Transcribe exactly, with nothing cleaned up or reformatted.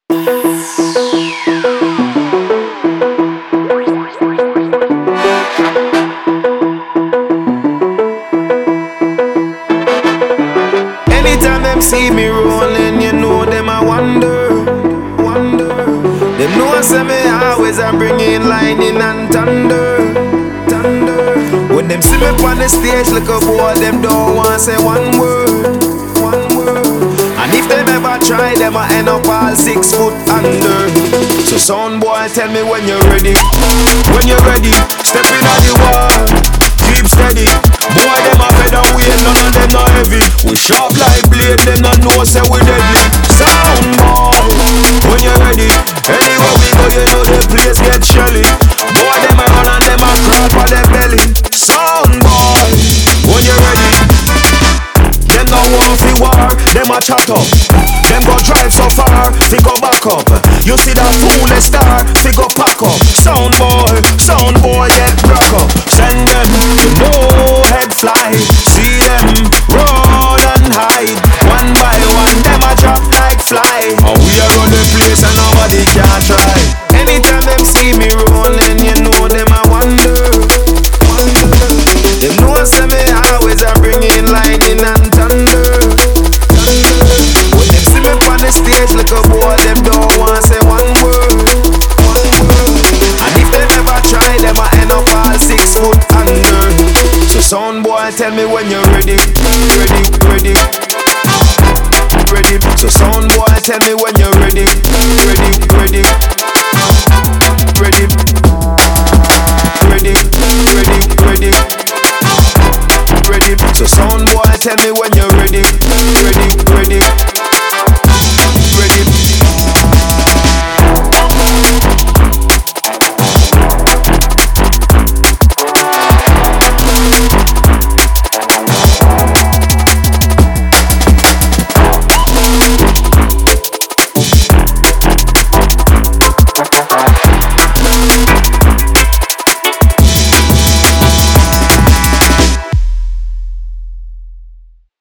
Anytime them see me rolling, you know them I wonder, wonder. Them know say me always I bring in lightning and thunder, thunder. When them see me on the stage like a boy, them don't want say one word, one word. And if them ever try, them I end up all six foot under. So sound boy, tell me when you're ready. When you're ready, step in on the wall, keep steady. Boy, them a feather weight, none of them not heavy. We sharp like blade, them not know say we deadly. Sound boy, when you're ready. Anywhere we go, you know the place get shelly. Boy, them a run and them a crawl for their belly. Sound boy, when you're ready. Them no want fi war, them a chat up. Them go drive so far, fi go back up. You see that foolish star, fi go pack up. Sound boy, sound boy get crack up. Send them, you know head fly. See them run and hide. One by one, them a drop like fly. And we a run the place and nobody can try. Anytime them see me rolling, you know them a wonder, wonder. Them know say me always a bring in lightning and thunder, thunder. When them see me on the stage like a boy, them don't want say one word, one word. And if them ever try, them a end up all six foot under. So sound boy, tell me when you're ready, ready, ready, ready. So sound boy, tell me when